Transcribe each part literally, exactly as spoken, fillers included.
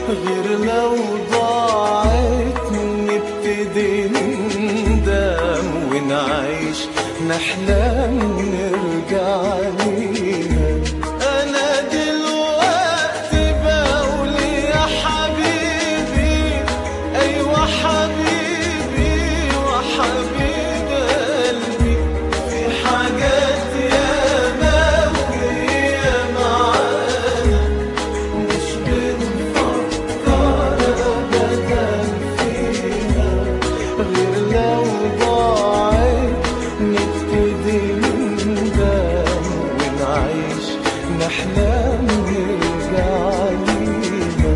غير لو ضاعت نبتدي نندم ونعيش نحلم نرجع ليها. أنا دلوقتي بقول يا حبيبي أيوة حبيبي وحبيب قلبي، في حاجات ياما وهي معانا مش بنفكر أبدا فيها، غير لو ضاعت نبتدي نندم ونعيش نحلم نرجع ليها.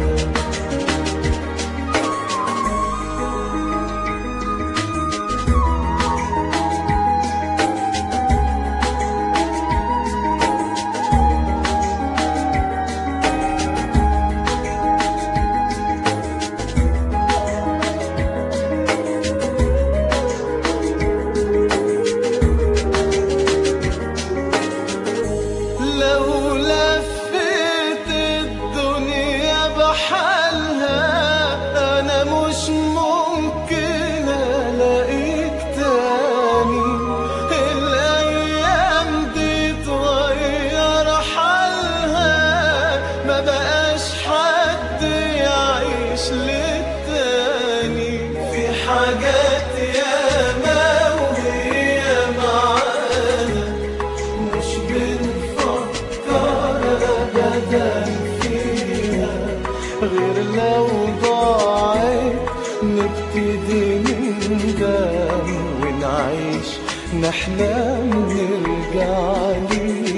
لو لفيت الدنيا بحالها أنا مش ممكن ألاقيك تاني. الأيام دي اتغير حالها، ما بقاش حد يعيش للتاني. في حاجات ياما وهي معانا مش بنفكر أبدا فيها، غير لو ضاعت نبتدي نندم ونعيش نحلم نرجع ليها.